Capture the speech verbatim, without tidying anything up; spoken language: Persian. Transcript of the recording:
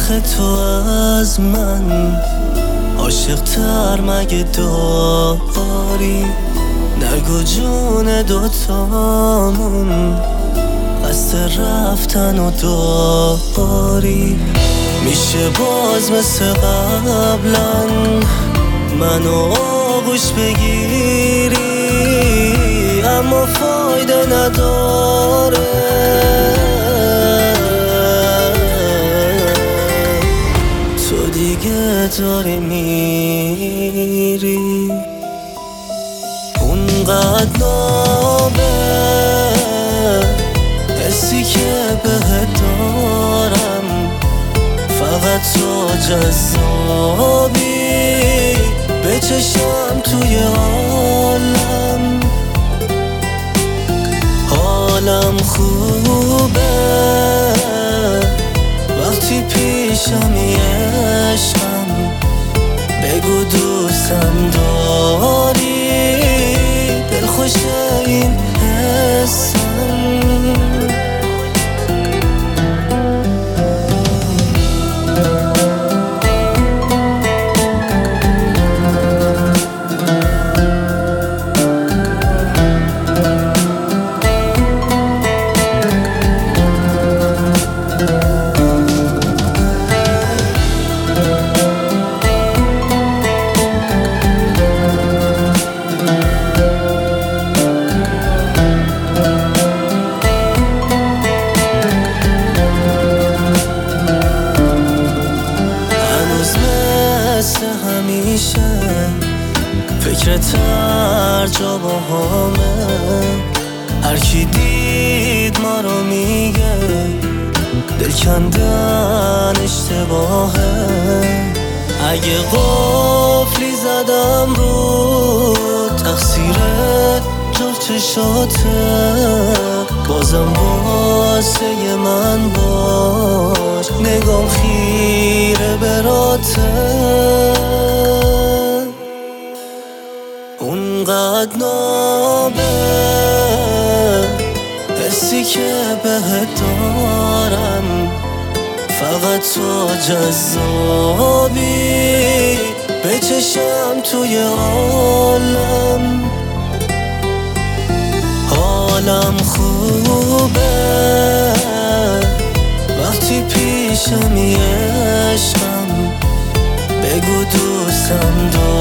آخه تو از من عاشق تر مگه داری؟ نگو جون دوتامون قصد رفتن و داری. میشه باز مثل قبلا منو آغوش بگیری، اما فایده نداره. تو دیگه داری میری. اونقدر نابه حسی که بهت دارم، فقط تو جذابی به چشم توی عالم. حالم خوبه وقتی پیشمی عشقم، بگو دوستم داری، دلخوش این حسم. همیشه فکرت هر جا با همه، هر کی دید ما رو میگه دل کندن اشتباهه. اگه قفلی زدم رو تقصیر جفت چشاته، بازم واسه من باش، نگام خیره براته. اونقدر نابه حسی که بهت دارم، فقط تو جذابی به چشم توی عالم. حالم خوبه وقتی پیشمی عشقم، بگو دوستم داری.